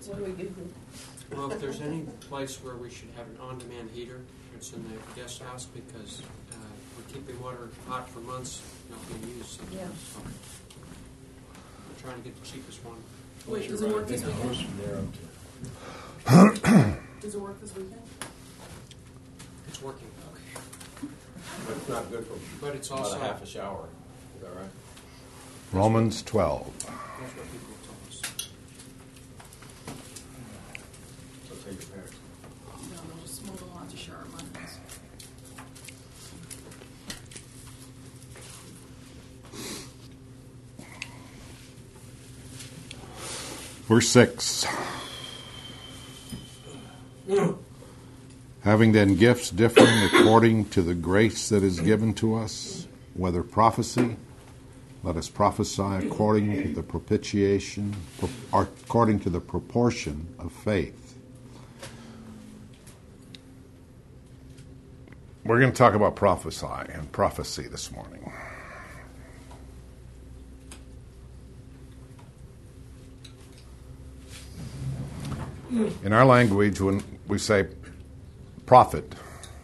What do we do? Well, if there's any place where we should have an on-demand heater, it's in the guest house because we're keeping water hot for months, not being used sometimes. Yeah. So we're trying to get the cheapest one. Wait, does it work this weekend? Does it work this weekend? It's working. But it's not good for But it's about also a half a shower. Is that right? Romans 12. That's what people told us. So take your parents. No, we'll just move along to shower Mondays. Verse 6. Having then gifts differing according to the grace that is given to us, whether prophecy, let us prophesy according to the propitiation, or according to the proportion of faith. We're going to talk about prophesy and prophecy this morning. In our language, when we say prophet,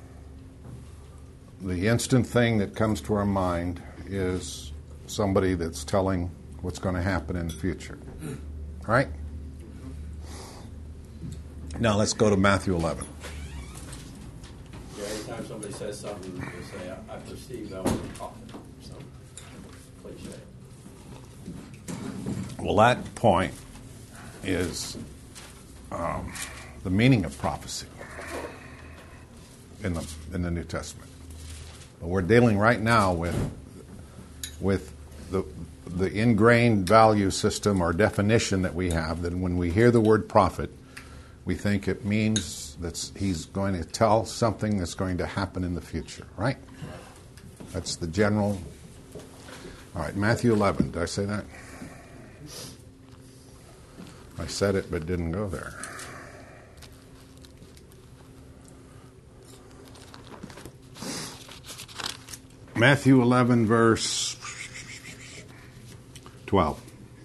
the instant thing that comes to our mind is somebody that's telling what's going to happen in the future. Right? Now let's go to Matthew 11. Yeah, anytime somebody says something, they say, I perceive I was a prophet. Some cliche. Well, that point is the meaning of prophecy in the New Testament. But we're dealing right now with the ingrained value system or definition that we have, that when we hear the word prophet, we think it means that he's going to tell something that's going to happen in the future, right? That's the general. All right, Matthew 11. Did I say that? I said it, but didn't go there. Matthew 11, verse 12.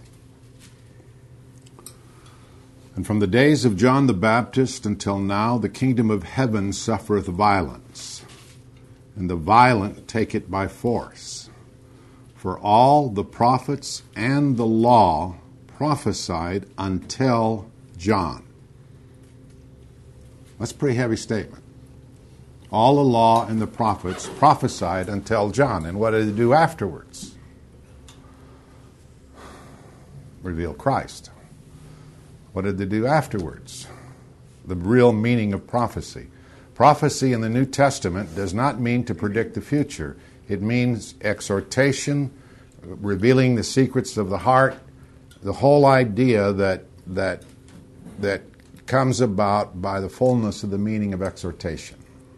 And from the days of John the Baptist until now, the kingdom of heaven suffereth violence, and the violent take it by force. For all the prophets and the law prophesied until John. That's a pretty heavy statement. All the law and the prophets prophesied until John. And what did they do afterwards? Reveal Christ. What did they do afterwards? The real meaning of prophecy. Prophecy in the New Testament does not mean to predict the future. It means exhortation, revealing the secrets of the heart, the whole idea that comes about by the fullness of the meaning of exhortation.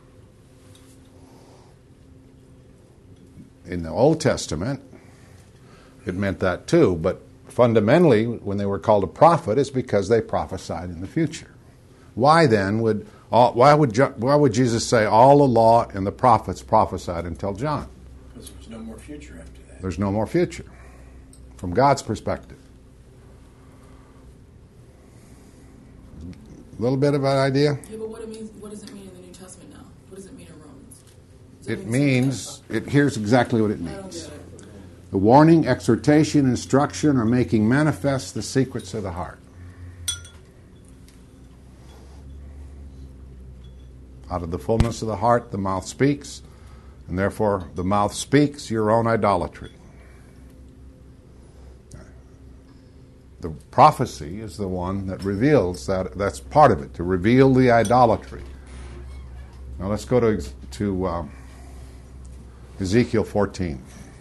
In the Old Testament, it meant that too, but fundamentally, when they were called a prophet, it's because they prophesied in the future. Why then would Jesus say all the law and the prophets prophesied until John? Because there's no more future after that. There's no more future, from God's perspective. A little bit of an idea? Yeah, but what does it mean in the New Testament now? What does it mean in Romans? It means, here's exactly what it I don't means. get it. The warning, exhortation, instruction are making manifest the secrets of the heart. Out of the fullness of the heart, the mouth speaks, and therefore the mouth speaks your own idolatry. The prophecy is the one that reveals that. That's part of it, to reveal the idolatry. Now let's go to Ezekiel 14.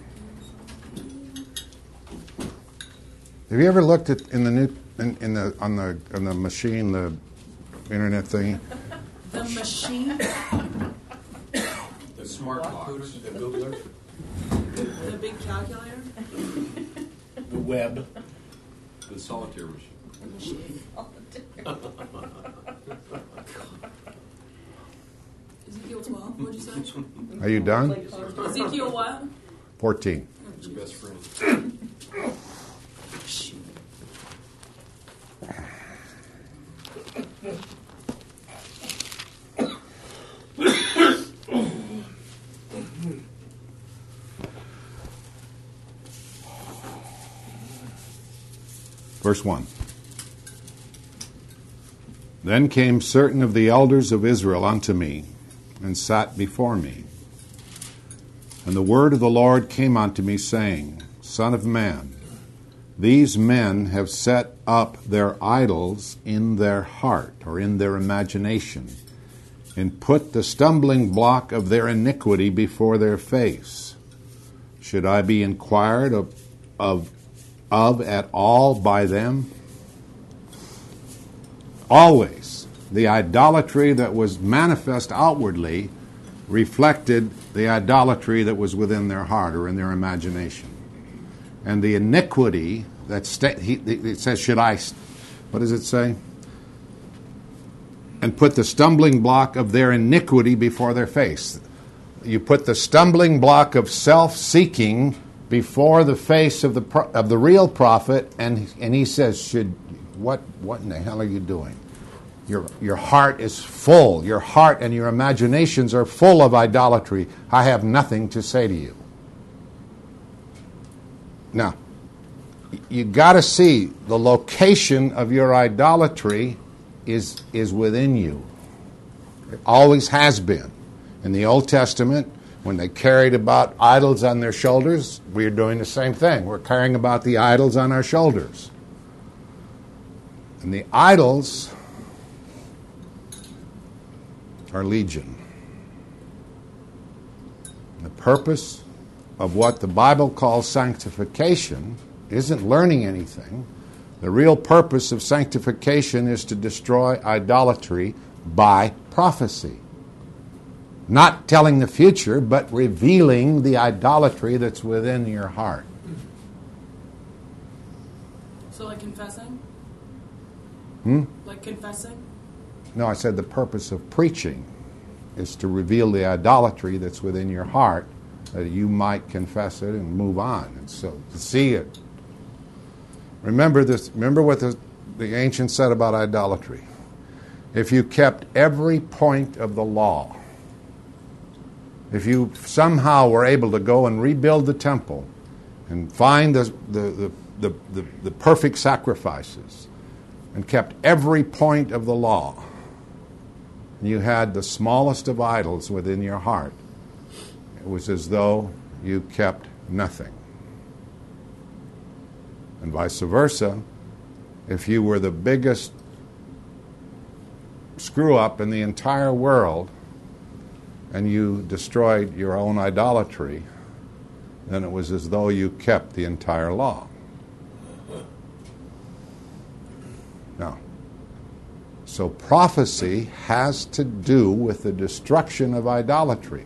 Have you ever looked at on the machine, the internet thing? The machine? The smart computer, the Googler. The big calculator? The web. The solitaire machine. The machine. Ezekiel 12, what'd you say? Are you done? Ezekiel what? 14. Your best friend. Verse 1. Then came certain of the elders of Israel unto me, and sat before me. And the word of the Lord came unto me, saying, Son of man, these men have set up their idols in their heart, or in their imagination, and put the stumbling block of their iniquity before their face. Should I be inquired of at all by them? Always, the idolatry that was manifest outwardly reflected the idolatry that was within their heart or in their imagination. And the iniquity that it says, should I, what does it say? And put the stumbling block of their iniquity before their face. You put the stumbling block of self-seeking before the face of the real prophet, and he says, what in the hell are you doing? Your heart is full. Your heart and your imaginations are full of idolatry. I have nothing to say to you. Now, you got to see the location of your idolatry is within you. It always has been. In the Old Testament, when they carried about idols on their shoulders, we are doing the same thing. We're carrying about the idols on our shoulders. And the idols are legion. The purpose of what the Bible calls sanctification isn't learning anything. The real purpose of sanctification is to destroy idolatry by prophecy. Not telling the future, but revealing the idolatry that's within your heart. So like confessing? Like confessing? No, I said the purpose of preaching is to reveal the idolatry that's within your heart, that you might confess it and move on. And so to see it. Remember this. Remember what the ancients said about idolatry. If you kept every point of the law, if you somehow were able to go and rebuild the temple and find the perfect sacrifices and kept every point of the law, and you had the smallest of idols within your heart, it was as though you kept nothing. And vice versa, if you were the biggest screw-up in the entire world and you destroyed your own idolatry, then it was as though you kept the entire law. Now, so prophecy has to do with the destruction of idolatry.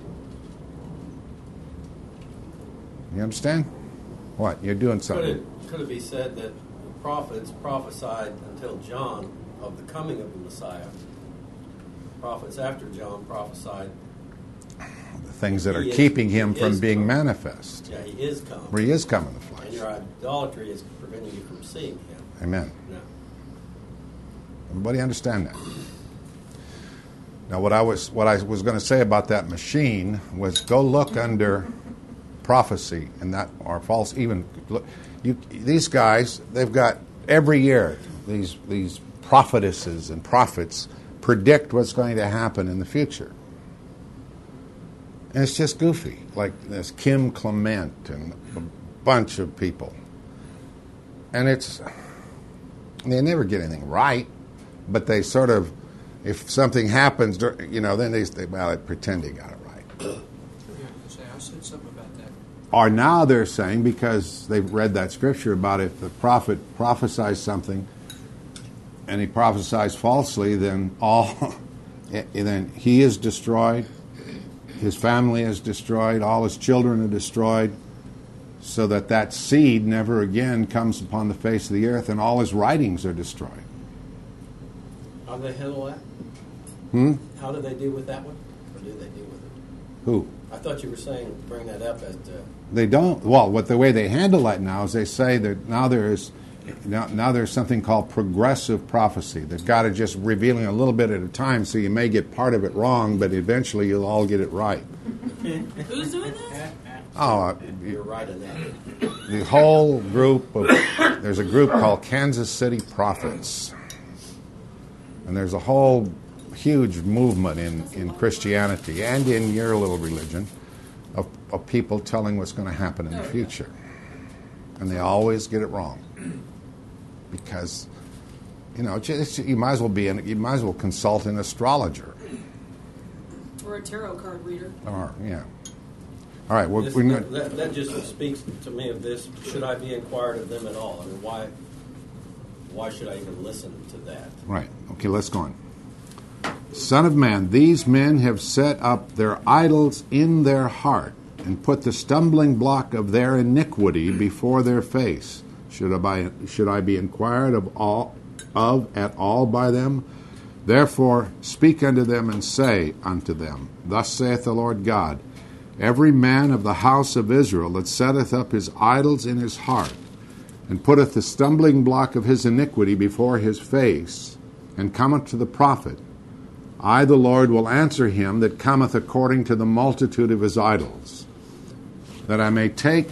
You understand? What? You're doing something. Could it be said that the prophets prophesied until John of the coming of the Messiah? Prophets after John prophesied The things that are keeping him from being manifest. Yeah, he is coming. For he is coming in the flesh. And your idolatry is preventing you from seeing him. Amen. No. Everybody understand that? Now, what I was going to say about that machine was go look under prophecy and that, or false. Even look, these guys, they've got every year these prophetesses and prophets predict what's going to happen in the future, and it's just goofy. Like there's Kim Clement and a bunch of people, and they never get anything right, but they sort of, if something happens, then they pretend they got it right. Yeah, I said something about that. Or now they're saying, because they've read that scripture about if the prophet prophesies something and he prophesies falsely, then then he is destroyed, his family is destroyed, all his children are destroyed, so that seed never again comes upon the face of the earth, and all his writings are destroyed. How do they handle that? How do they deal with that one? Or do they deal with it? Who? I thought you were saying, bring that up as to... They don't. Well, the way they handle that now is they say that now there's something called progressive prophecy, that God is just revealing a little bit at a time, so you may get part of it wrong, but eventually you'll all get it right. Who's doing this? Oh, You're right in that. the whole group of there's a group called Kansas City Prophets. And there's a whole huge movement in Christianity and in your little religion of people telling what's going to happen in the future. And they always get it wrong. Because, you might as well consult an astrologer. Or a tarot card reader. Or, yeah. All right. That just speaks to me of this. Should I be inquired of them at all? I mean, why should I even listen to that? Right. Okay, let's go on. Son of man, these men have set up their idols in their heart and put the stumbling block of their iniquity before their face. Should I be inquired of at all by them? Therefore speak unto them and say unto them, Thus saith the Lord God, Every man of the house of Israel that setteth up his idols in his heart, and putteth the stumbling block of his iniquity before his face, and cometh to the prophet, I, the Lord, will answer him that cometh according to the multitude of his idols, that I may take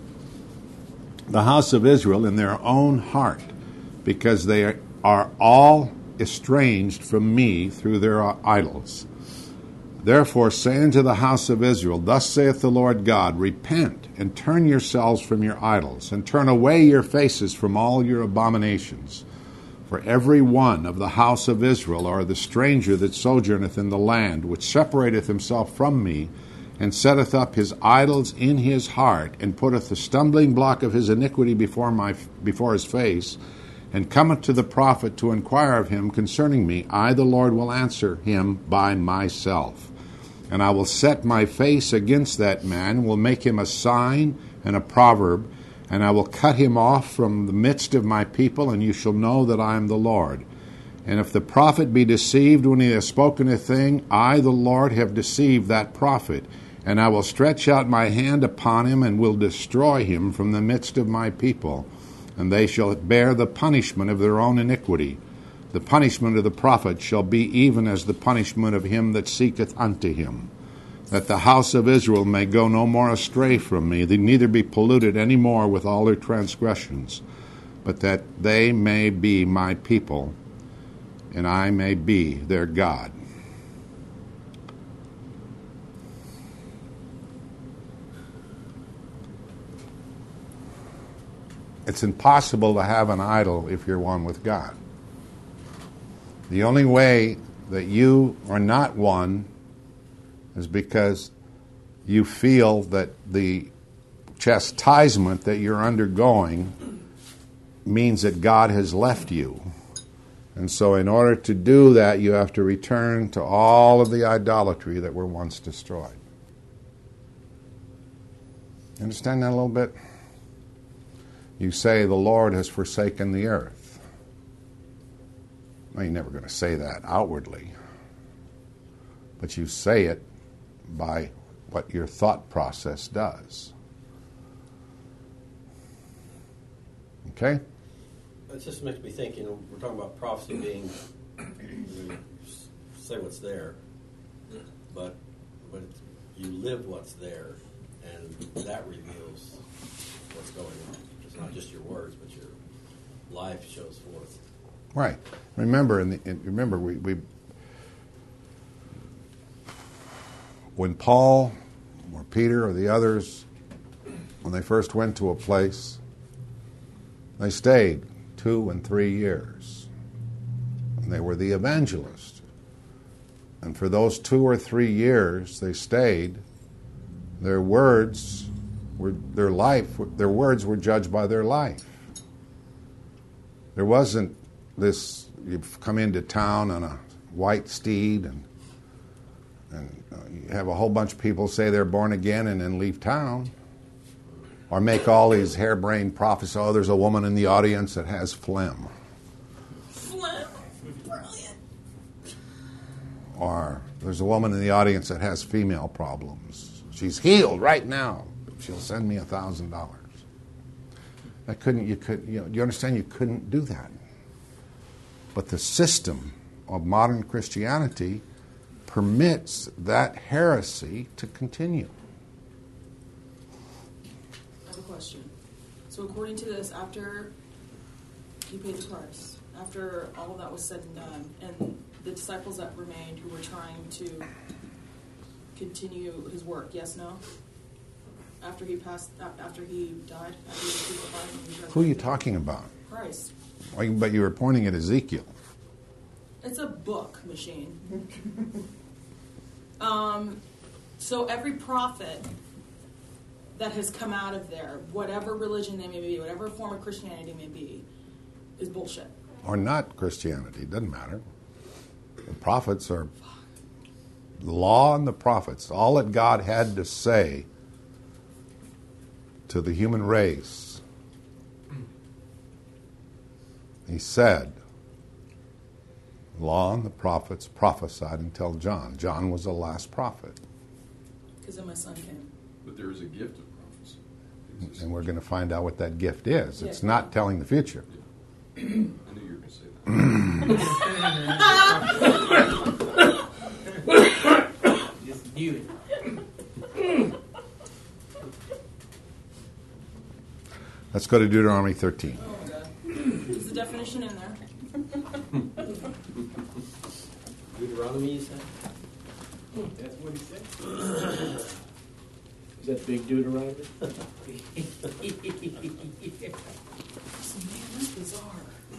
the house of Israel in their own heart, because they are all estranged from me through their idols. Therefore say unto the house of Israel, Thus saith the Lord God, Repent, and turn yourselves from your idols, and turn away your faces from all your abominations. For every one of the house of Israel, or the stranger that sojourneth in the land, which separateth himself from me, and setteth up his idols in his heart, and putteth the stumbling block of his iniquity before his face, and cometh to the prophet to inquire of him concerning me, I, the Lord, will answer him by myself. And I will set my face against that man, will make him a sign and a proverb, and I will cut him off from the midst of my people, and you shall know that I am the Lord. And if the prophet be deceived when he has spoken a thing, I, the Lord, have deceived that prophet, and I will stretch out my hand upon him, and will destroy him from the midst of my people. And they shall bear the punishment of their own iniquity. The punishment of the prophet shall be even as the punishment of him that seeketh unto him, that the house of Israel may go no more astray from me, they neither be polluted any more with all their transgressions, but that they may be my people, and I may be their God. It's impossible to have an idol if you're one with God. The only way that you are not one is because you feel that the chastisement that you're undergoing means that God has left you. And so in order to do that, you have to return to all of the idolatry that were once destroyed. You understand that a little bit? You say the Lord has forsaken the earth. Well, you're never going to say that outwardly. But you say it by what your thought process does. Okay? It just makes me think, we're talking about prophecy being, say what's there, but you live what's there, and that reveals what's going on. It's not just your words, but your life shows forth. Right. Remember, we when Paul or Peter or the others, when they first went to a place, they stayed 2 and 3 years. And they were the evangelists. And for those 2 or 3 years they stayed, their words were judged by their life. There wasn't this, you come into town on a white steed and you have a whole bunch of people say they're born again and then leave town. Or make all these harebrained prophecies. Oh, there's a woman in the audience that has phlegm. Phlegm? Brilliant. Or there's a woman in the audience that has female problems. She's healed right now. She'll send me $1,000. Do you understand? You couldn't do that. But the system of modern Christianity permits that heresy to continue. I have a question. So according to this, after He paid the price. After all of that was said and done, and the disciples that remained who were trying to continue his work, yes, no? After he died, after he was crucified. And he Who are you talking about? Christ. But you were pointing at Ezekiel. It's a book machine. So every prophet that has come out of there, whatever religion they may be, whatever form of Christianity may be, is bullshit. Or not Christianity, it doesn't matter. The prophets are the law and the prophets. All that God had to say to the human race, he said, the law and the prophets prophesied until John. John was the last prophet. Because then my son came. But there is a gift of prophecy. And we're going to find out what that gift is. It's Yeah. not telling the future. I knew you were going to say that. Just knew it. Let's go to Deuteronomy 13. Oh my God. Is the definition in there? Deuteronomy, you said? That's what he said. Is that big Deuteronomy? Man, that's bizarre.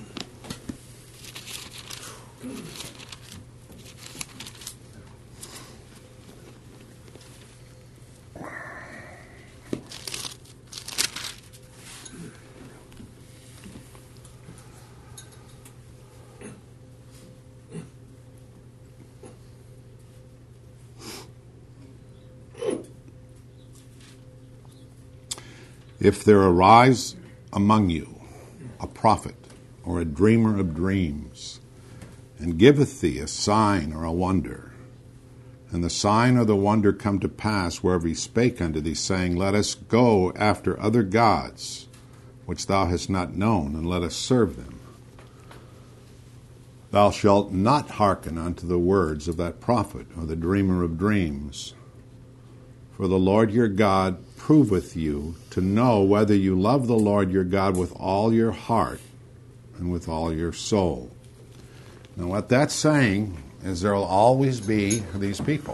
If there arise among you a prophet or a dreamer of dreams, and giveth thee a sign or a wonder, and the sign or the wonder come to pass wherever he spake unto thee, saying, Let us go after other gods, which thou hast not known, and let us serve them. Thou shalt not hearken unto the words of that prophet or the dreamer of dreams. For the Lord your God proveth you to know whether you love the Lord your God with all your heart and with all your soul. Now what that's saying is there will always be these people.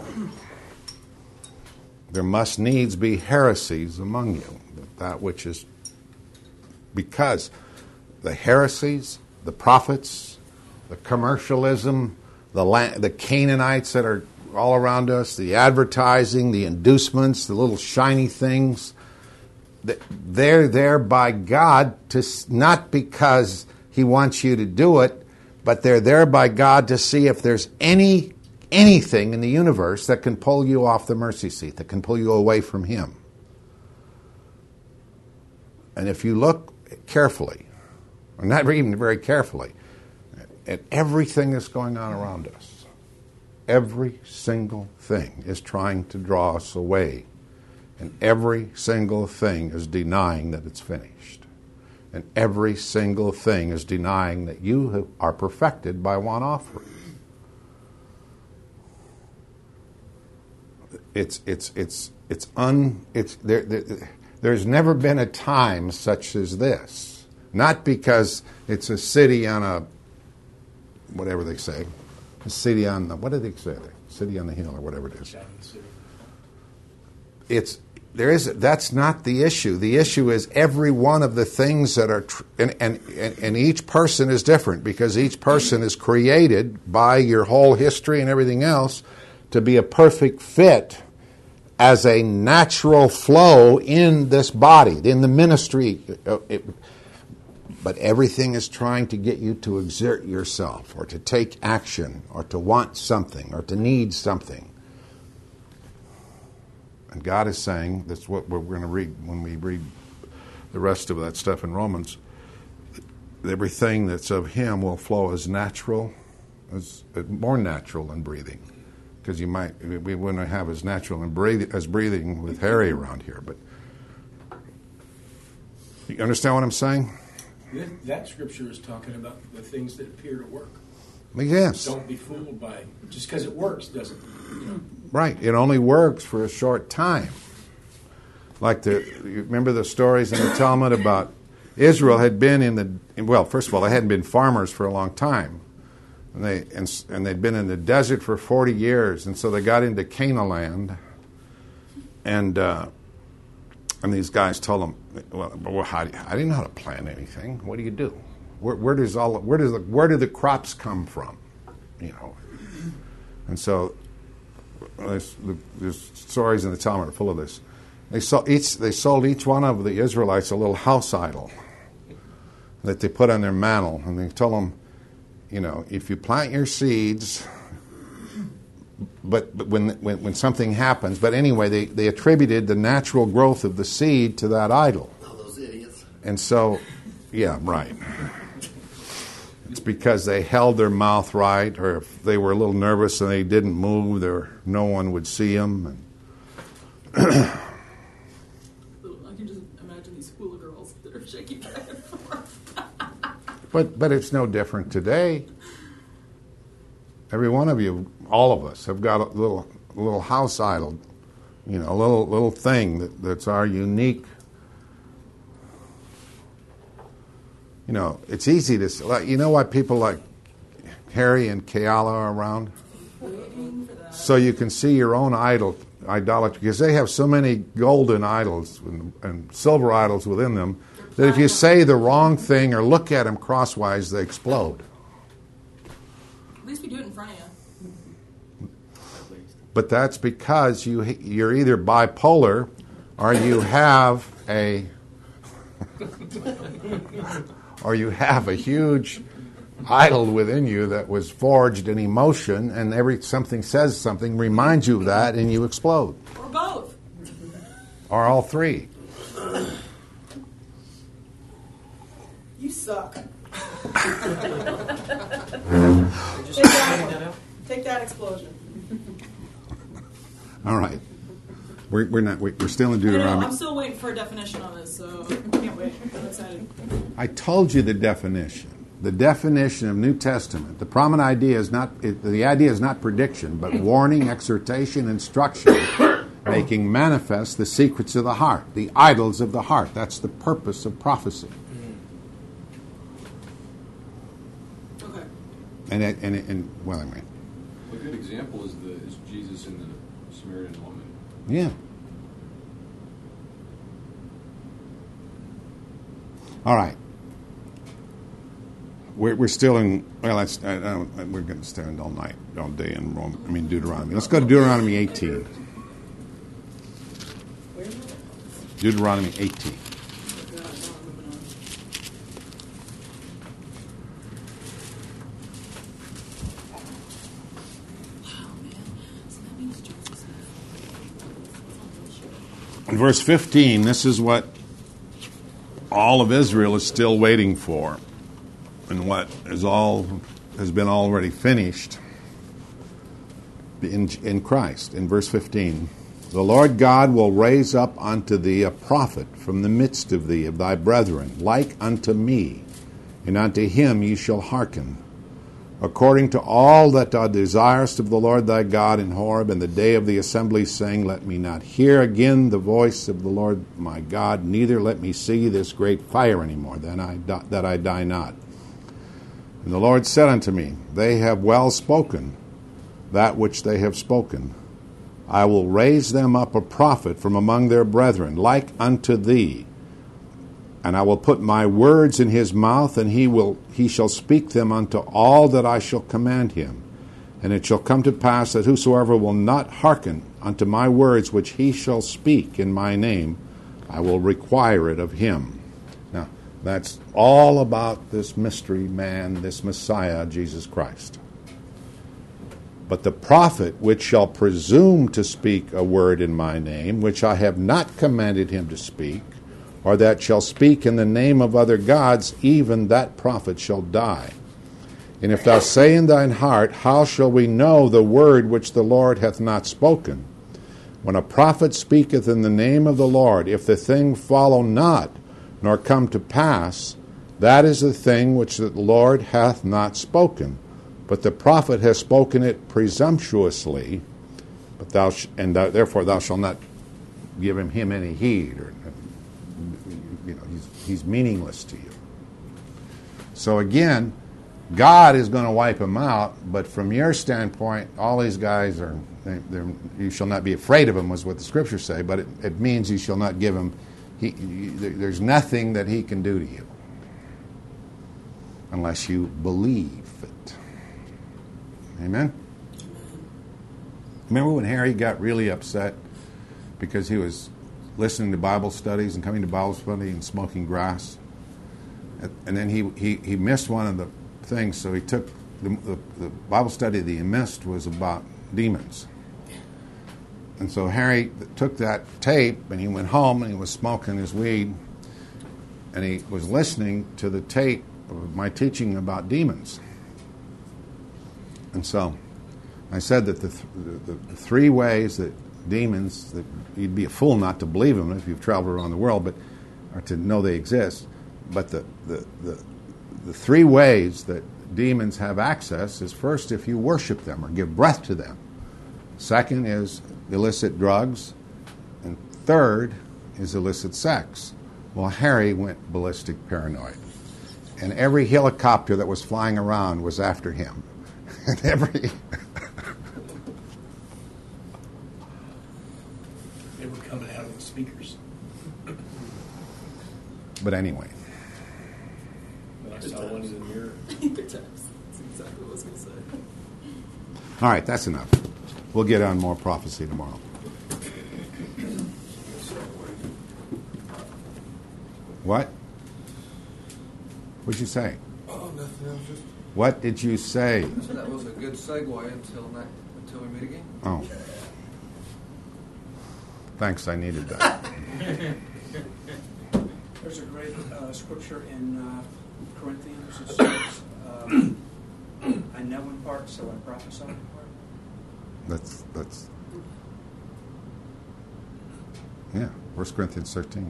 There must needs be heresies among you. That which is because the heresies, the prophets, the commercialism, the Canaanites that are all around us, the advertising, the inducements, the little shiny things, they're there by God to not because he wants you to do it, but they're there by God to see if there's anything in the universe that can pull you off the mercy seat, that can pull you away from him. And if you look carefully, or not even very carefully, at everything that's going on around us, every single thing is trying to draw us away. And every single thing is denying that it's finished. And every single thing is denying that you are perfected by one offering. There's never been a time such as this. Not because it's a city on a, whatever they say, a city on the, what do they say? City on the hill or whatever it is. That's not the issue. The issue is every one of the things that are, and each person is different because each person is created by your whole history and everything else to be a perfect fit as a natural flow in this body, in the ministry. But everything is trying to get you to exert yourself or to take action or to want something or to need something. And God is saying, that's what we're going to read when we read the rest of that stuff in Romans, everything that's of him will flow as natural, more natural than breathing. Because we wouldn't have as natural as breathing with Harry around here. But you understand what I'm saying? That scripture is talking about the things that appear to work. Yes. Don't be fooled by it. Just because it works doesn't. Right. It only works for a short time. Like you remember the stories in the Talmud about Israel had been first of all, they hadn't been farmers for a long time. And they'd been in the desert for 40 years, and so they got into Canaan land, and these guys told them, "Well, I didn't know how to plant anything. What do you do? Where do the crops come from? You know?" And so there's stories in the Talmud are full of this. They sold each one of the Israelites a little house idol that they put on their mantle, and they told them, you know, if you plant your seeds, but when something happens, but anyway, they attributed the natural growth of the seed to that idol. Oh, those idiots. And so, yeah, right. It's because they held their mouth right, or if they were a little nervous and they didn't move, no one would see them. I can just imagine these hula girls that are shaking back and forth. But it's no different today. Every one of you, all of us, have got a little house idol, you know, a little thing that's our unique. You know, it's easy to, you know why people like Harry and Kayala are around? So you can see your own idolatry, because they have so many golden idols and silver idols within them that if you say the wrong thing or look at them crosswise, they explode. At least we do it in front of you. But that's because you're either bipolar or you have a huge idol within you that was forged in emotion, and something says something, reminds you of that, and you explode. Or both. Or all three. You suck. Just pointing that out. Take that explosion. All right. We're still in I know, Deuteronomy. I'm still waiting for a definition on this, so I can't wait. I'm excited. I told you the definition. The definition of New Testament. The prominent idea is not prediction, but warning, exhortation, instruction, making manifest the secrets of the heart, the idols of the heart. That's the purpose of prophecy. Okay. And well, anyway. A good example is Jesus and the Samaritan woman. Yeah. All right. We're still in. Well, we're going to stand all night, all day in Deuteronomy. Let's go to Deuteronomy 18. Deuteronomy 18. In verse 15, this is what all of Israel is still waiting for, and what has been already finished in Christ. In verse 15, the Lord God will raise up unto thee a prophet from the midst of thee, of thy brethren, like unto me, and unto him ye shall hearken, according to all that thou desirest of the Lord thy God in Horeb in the day of the assembly, saying, let me not hear again the voice of the Lord my God, neither let me see this great fire any more, that I die not. And the Lord said unto me, they have well spoken that which they have spoken. I will raise them up a prophet from among their brethren, like unto thee. And I will put my words in his mouth, and he shall speak them unto all that I shall command him. And it shall come to pass that whosoever will not hearken unto my words which he shall speak in my name, I will require it of him. Now, that's all about this mystery man, this Messiah, Jesus Christ. But the prophet which shall presume to speak a word in my name, which I have not commanded him to speak, or that shall speak in the name of other gods, even that prophet shall die. And if thou say in thine heart, how shall we know the word which the Lord hath not spoken? When a prophet speaketh in the name of the Lord, if the thing follow not, nor come to pass, that is the thing which the Lord hath not spoken. But the prophet has spoken it presumptuously, but therefore thou shalt not give him any heed, or He's meaningless to you. So again, God is going to wipe them out, but from your standpoint, all these guys are, you shall not be afraid of them, was what the scriptures say, but it means you shall not give him, there's nothing that he can do to you unless you believe it. Amen? Remember when Harry got really upset because he was listening to Bible studies and coming to Bible study and smoking grass? And then he missed one of the things, so he took the Bible study that he missed was about demons. And so Harry took that tape and he went home and he was smoking his weed and he was listening to the tape of my teaching about demons. And so I said that the three ways that demons, that you'd be a fool not to believe them if you've traveled around the world, or to know they exist. But the three ways that demons have access is, first, if you worship them or give breath to them. Second is illicit drugs. And third is illicit sex. Well, Harry went ballistic paranoid. And every helicopter that was flying around was after him. And every... They were coming out of the speakers. But anyway. I saw one in the mirror. That's exactly what I was going to say. All right, that's enough. We'll get on more prophecy tomorrow. What? What'd you say? Oh, nothing else. Just What did you say? that was a good segue until we meet again. Oh. Thanks, I needed that. There's a great scripture in Corinthians that says, I know in part, so I prophesy in part. That's yeah, 1 Corinthians 13.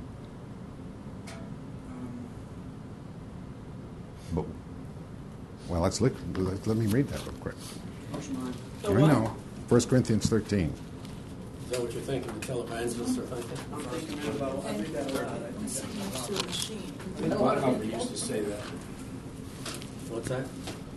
But, well, let me read that real quick. What's mine? The I what? know. 1 Corinthians 13. Is that what you're thinking? The televangelists are thinking? I'm thinking about, I read that aloud. I I'm think sitting that next to a machine. Bonhoeffer used to say that. What's that?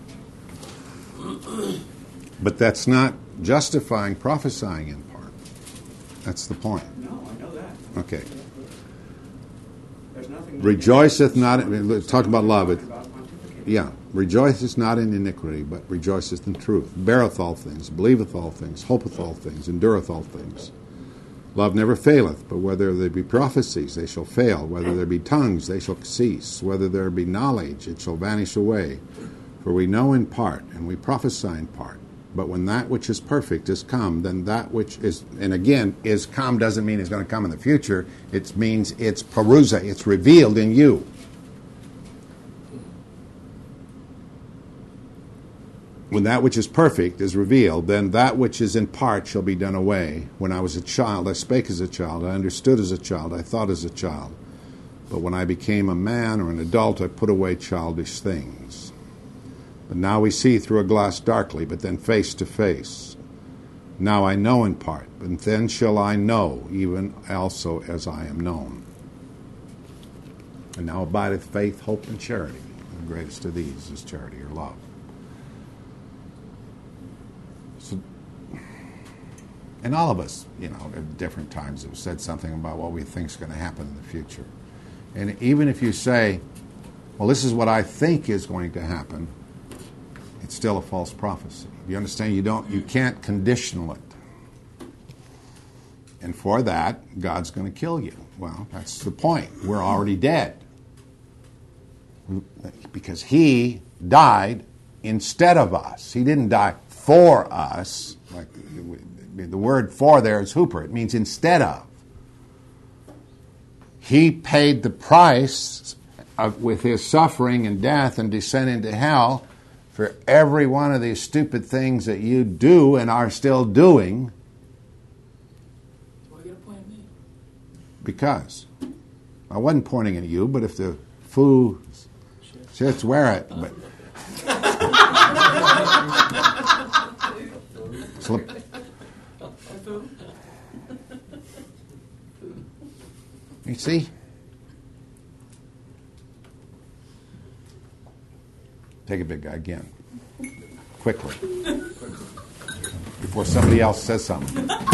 But that's not justifying prophesying in part. That's the point. No, I know that. Okay. There's nothing. Rejoiceth not, talk about love. About pontificating. Yeah. Rejoiceth not in iniquity, but rejoiceth in truth. Beareth all things, believeth all things, hopeth all things, endureth all things. Love never faileth, but whether there be prophecies, they shall fail. Whether there be tongues, they shall cease. Whether there be knowledge, it shall vanish away. For we know in part, and we prophesy in part. But when that which is perfect is come, then that which is, and again, is come doesn't mean it's going to come in the future. It means it's parousa, it's revealed in you. When that which is perfect is revealed, then that which is in part shall be done away. When I was a child, I spake as a child, I understood as a child, I thought as a child. But when I became a man or an adult, I put away childish things. But now we see through a glass darkly, but then face to face. Now I know in part, but then shall I know, even also as I am known. And now abideth faith, hope, and charity. The greatest of these is charity or love. So, and all of us, at different times have said something about what we think is going to happen in the future. And even if you say, well, this is what I think is going to happen, it's still a false prophecy. You understand? You can't conditional it. And for that, God's going to kill you. Well, that's the point. We're already dead. Because He died instead of us. He didn't die for us. Like the word for there is hooper. It means instead of. He paid the price with His suffering and death and descent into hell for every one of these stupid things that you do and are still doing. Why are you going to point at me? Because I wasn't pointing at you, but if the foo shits, wear it. But slip. You see, Take it, big guy, again. Quickly. Before somebody else says something.